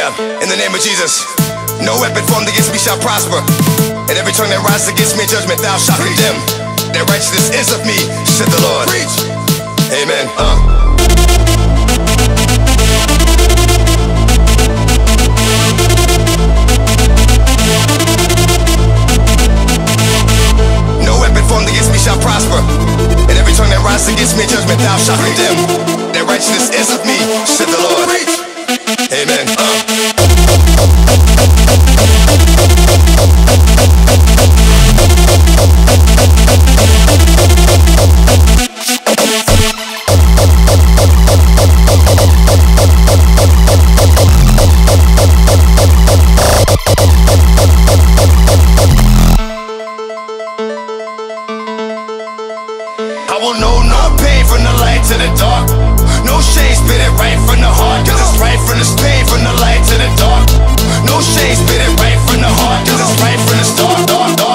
Yeah, in the name of Jesus. No weapon formed against me shall prosper, and every tongue that rises against me in judgment thou shalt condemn. That righteousness is of me, said the Lord. Preach. Amen. No weapon formed against me shall prosper, and every tongue that rises against me in judgment thou shalt condemn. That righteousness is of me, said the Lord. Preach. Amen. I will know no pain from the light to the dark. No shade, spit it right from the heart, cause it's right from the pain from the light to the dark. No shade, spit it right from the heart, cause it's right from the start.